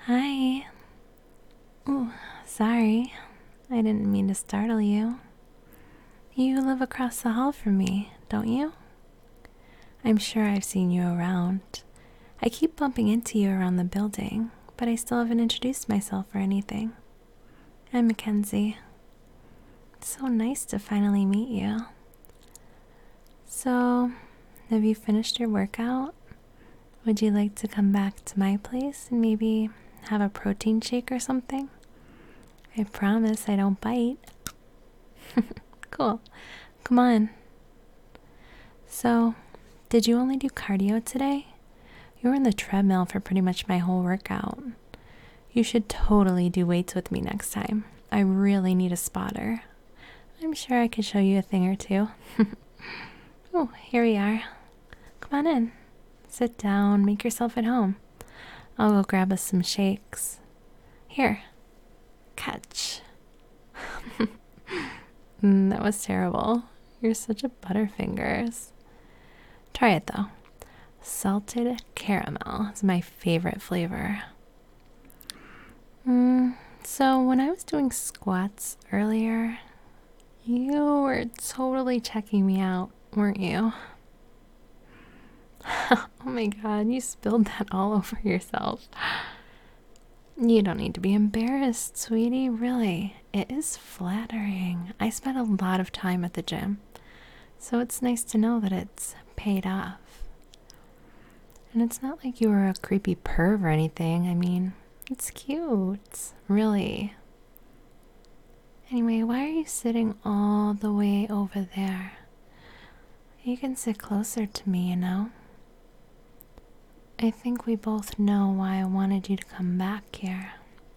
Hi. Oh, sorry. I didn't mean to startle you. You live across the hall from me, don't you? I'm sure I've seen you around. I keep bumping into you around the building, but I still haven't introduced myself or anything. I'm Mackenzie. It's so nice to finally meet you. So, have you finished your workout? Would you like to come back to my place and maybe have a protein shake or something? I promise I don't bite. Cool. Come on. So, did you only do cardio today? You were in the treadmill for pretty much my whole workout. You should totally do weights with me next time. I really need a spotter. I'm sure I could show you a thing or two. Oh, here we are. Come on in. Sit down, make yourself at home. I'll go grab us some shakes. Here, catch. That was terrible. You're such a butterfingers. Try it though. Salted caramel is my favorite flavor. So when I was doing squats earlier, you were totally checking me out, weren't you? Oh my god, you spilled that all over yourself. You don't need to be embarrassed, sweetie, really. It is flattering. I spent a lot of time at the gym, so it's nice to know that it's paid off. And it's not like you were a creepy perv or anything. I mean, it's cute, really. Anyway, why are you sitting all the way over there? You can sit closer to me, you know? I think we both know why I wanted you to come back here.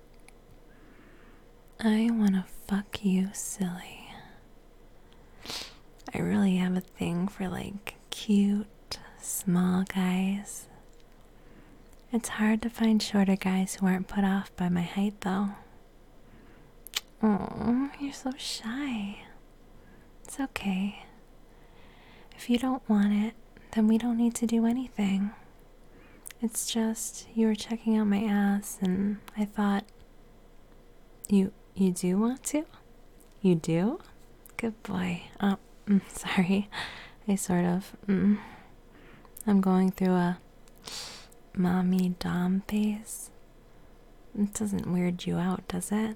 I want to fuck you, silly. I really have a thing for like cute, small guys. It's hard to find shorter guys who aren't put off by my height, though. Oh, you're so shy. It's okay. If you don't want it, then we don't need to do anything. It's just you were checking out my ass and I thought, you do want to? You do? Good boy. Oh, sorry. I sort of, I'm going through a mommy dom phase. It doesn't weird you out, does it?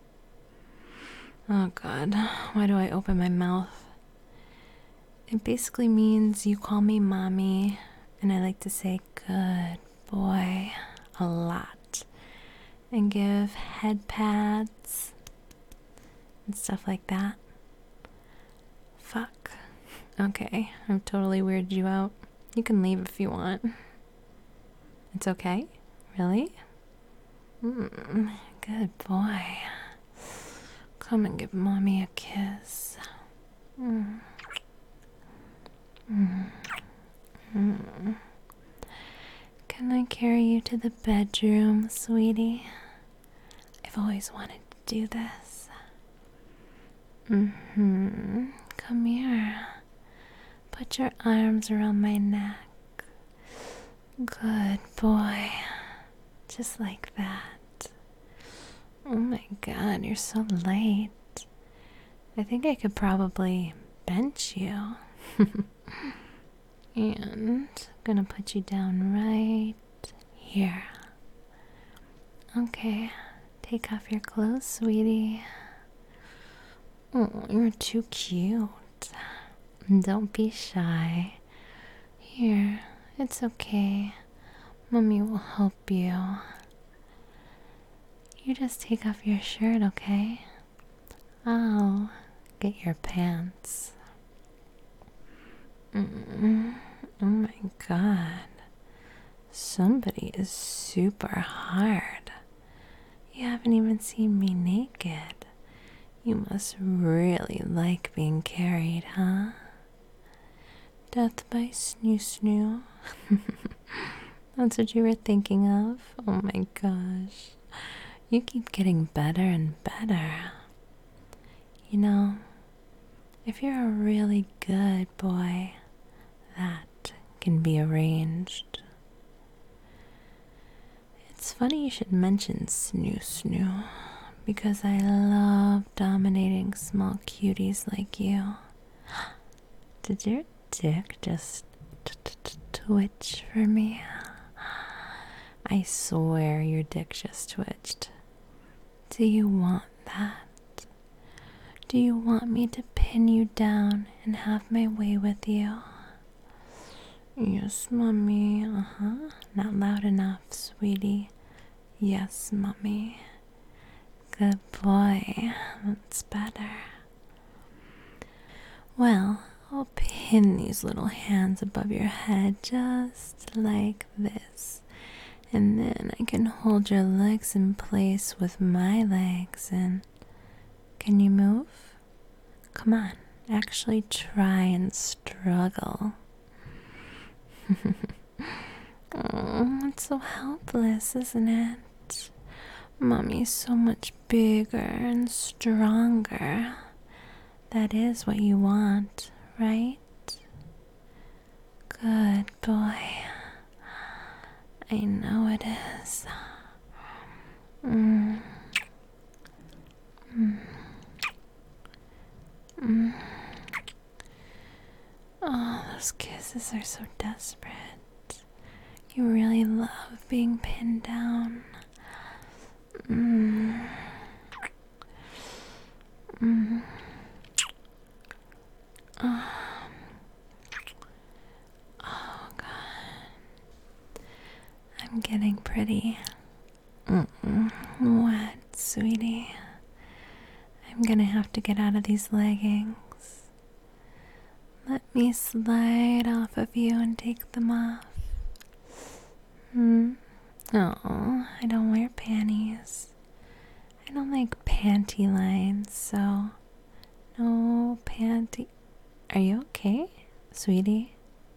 Oh god, why do I open my mouth? It basically means you call me mommy, and I like to say good boy a lot, and give head pats and stuff like that. Fuck. Okay, I've totally weirded you out. You can leave if you want. It's okay? Really? Good boy. Come and give mommy a kiss. Can I carry you to the bedroom, sweetie? I've always wanted to do this. Come here. Put your arms around my neck. Good boy. Just like that. Oh my god, you're so light. I think I could probably bench you. And I'm gonna put you down right here. Okay, take off your clothes, sweetie. Oh, you're too cute. Don't be shy. Here, it's okay. Mommy will help you. You just take off your shirt, okay? I'll get your pants. Oh my god. Somebody is super hard. You haven't even seen me naked. You must really like being carried, huh? Death by snoo snoo. That's what you were thinking of? Oh my gosh. You keep getting better and better. You know, if you're a really good boy, that can be arranged. It's funny you should mention Snoo Snoo, because I love dominating small cuties like you. Did your dick just twitch for me? I swear your dick just twitched. Do you want that? Do you want me to pin you down and have my way with you? Yes, mommy. Not loud enough, sweetie. Yes, mommy. Good boy. That's better. Well, I'll pin these little hands above your head just like this. And then I can hold your legs in place with my legs. And can you move? Come on, actually try and struggle. Oh, it's so helpless, isn't it? Mommy's so much bigger and stronger. That is what you want, right? Good boy. I know it is. Oh, those kisses are so desperate. You really love being pinned down. Oh, God. I'm getting pretty wet, sweetie. I'm gonna have to get out of these leggings. Let me slide off of you and take them off. Oh, I don't wear panties. I don't like panty lines, so no panty. Are you okay, sweetie?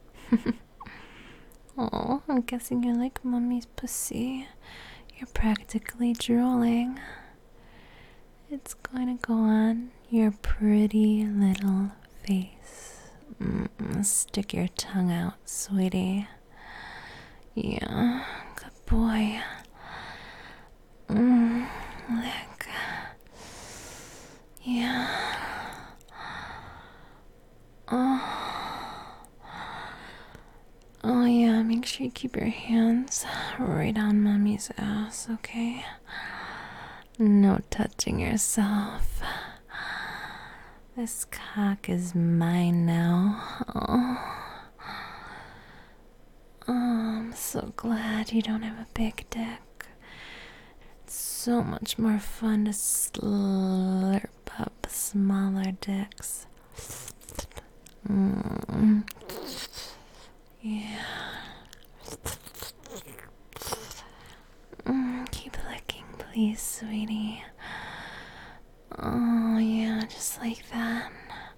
Oh, I'm guessing you like mommy's pussy. You're practically drooling. It's going to go on your pretty little face. Stick your tongue out, sweetie. Yeah, good boy. Lick. Yeah. Oh yeah, make sure you keep your hands right on mommy's ass, okay? No touching yourself. This cock is mine now. Oh, I'm so glad you don't have a big dick. It's so much more fun to slurp up smaller dicks. Yeah. Keep licking, please, sweetie. Oh, yeah, just like that.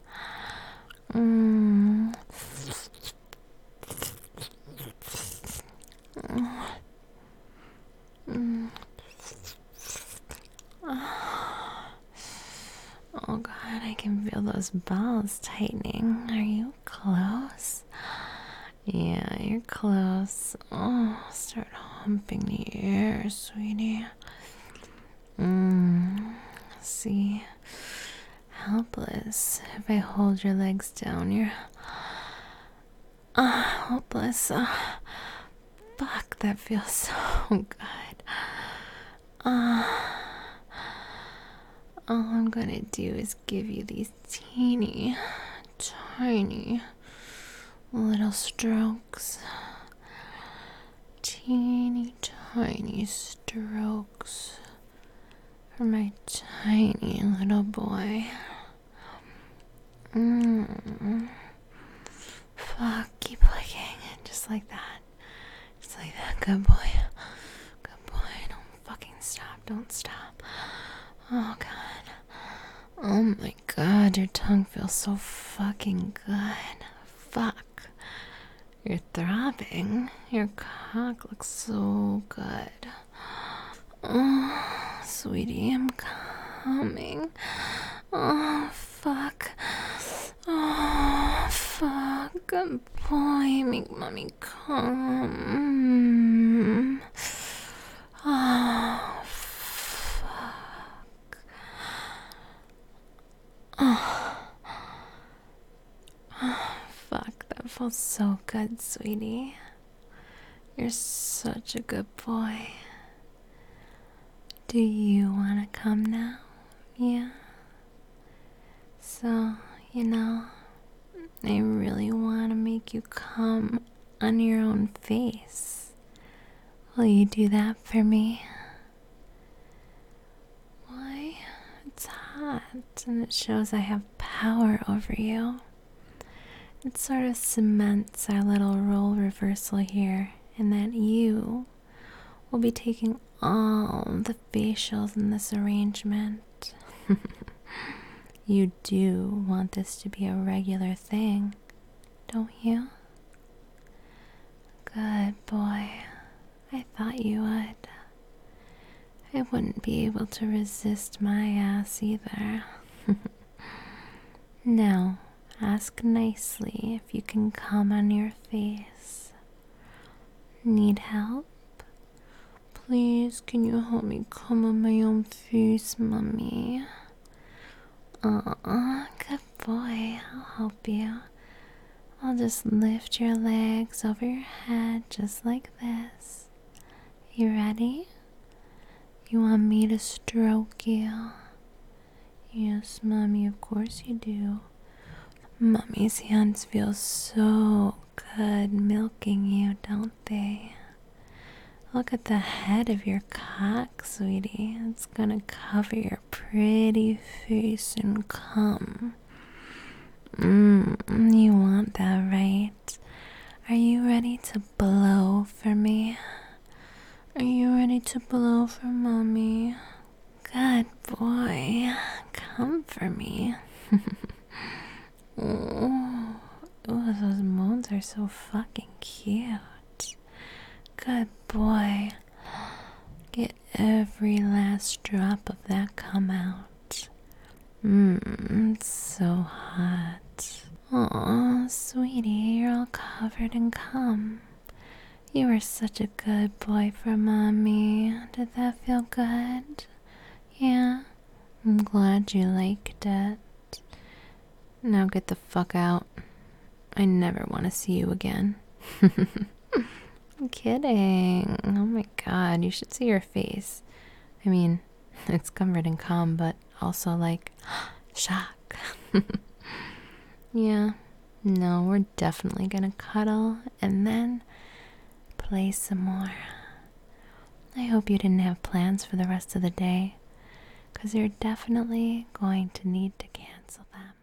Oh, God, I can feel those balls tightening. Are you close? Yeah, you're close. Oh, start humping the air, sweetie. See, helpless. If I hold your legs down, you're helpless. Fuck, that feels so good. All I'm gonna do is give you these teeny, tiny little strokes. Teeny tiny strokes for my tiny little boy. Fuck, keep licking. Just like that. Just like that. Good boy. Good boy. Don't fucking stop. Don't stop. Oh, God. Oh, my God. Your tongue feels so fucking good. Fuck. You're throbbing. Your cock looks so good. Oh, sweetie, I'm coming. Oh, fuck. Oh, fuck. Good boy. Make mommy come. feels so good, sweetie. You're such a good boy. Do you want to come now? Yeah? So, I really want to make you come on your own face. Will you do that for me? Why? It's hot, and it shows I have power over you. It sort of cements our little role reversal here, in that you will be taking all the facials in this arrangement. You do want this to be a regular thing, don't you? Good boy. I thought you would. I wouldn't be able to resist my ass either. Now, ask nicely if you can come on your face. Need help? Please, can you help me come on my own face, Mommy? Aw, good boy. I'll help you. I'll just lift your legs over your head just like this. You ready? You want me to stroke you? Yes, Mommy, of course you do. Mommy's hands feel so good milking you, don't they? Look at the head of your cock, sweetie. It's gonna cover your pretty face and cum. You want that, right? Are you ready to blow for me? Are you ready to blow for Mommy? Good boy. Come for me. Oh, those moans are so fucking cute. Good boy. Get every last drop of that cum out. It's so hot. Aw, sweetie, you're all covered in cum. You were such a good boy for Mommy. Did that feel good? Yeah? I'm glad you liked it. Now get the fuck out. I never want to see you again. I'm kidding. Oh my god, you should see your face. I mean, it's covered in cum, but also like, shock. Yeah, no, we're definitely gonna cuddle and then play some more. I hope you didn't have plans for the rest of the day, because you're definitely going to need to cancel them.